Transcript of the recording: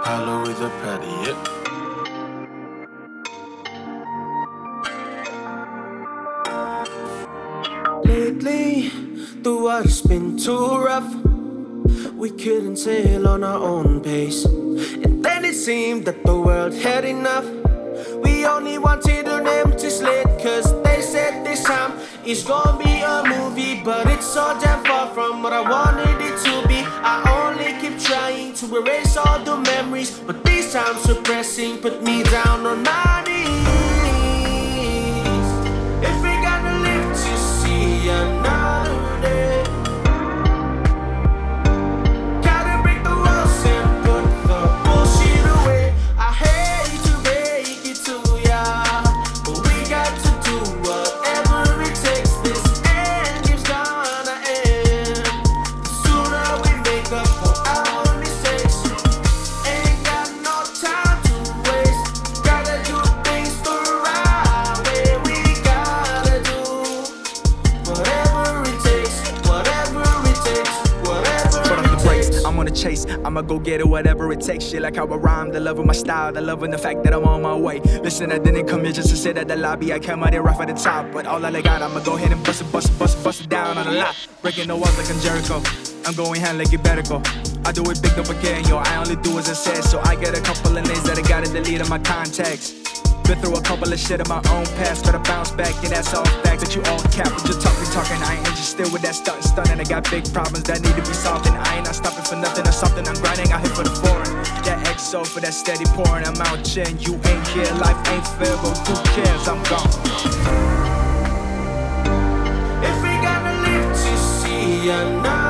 Hollow with a patty, yeah. Lately, the water's been too rough. We couldn't sail on our own pace. And then it seemed that the world had enough. We only wanted an empty slate, cause they said this time it's gonna be a movie. But it's so damn far from what I wanted it to be. I only keep trying to erase all the memories, but these times suppressing put me down on my knees. If we gotta live to see another day, gotta break the walls and put the bullshit away. I hate to break it to ya, but we got to do whatever it takes. This end is gonna end. The sooner we make up for our mistakes. Ain't got no time to waste. Gotta do things the right way. We gotta do whatever it takes, whatever it takes, whatever Put on it the brakes, takes. I'm on the chase. I'ma go get it, whatever it takes. Shit, like how I rhyme, the love of my style, the love and the fact that I'm on my way. Listen, I didn't come here just to sit at the lobby. I came out here rough at the top, but all that I got, I'ma go ahead and bust it down on the lot. Breaking the walls like I'm Jericho. I'm going hand like it better go. I do it big, don't forget, yo. I only do as I said, so I get a couple of names that I gotta delete in my contacts. Been through a couple of shit in my own past, gotta bounce back, and that's all facts that you all cap. But you're talking, I ain't interested with that stunt, and I got big problems that need to be solved, and I ain't not stopping for nothing or something. I'm grinding out here for the foreign, that XO for that steady pouring. I'm out here and you ain't here, life ain't fair, but who cares? I'm gone. If we gotta live to see another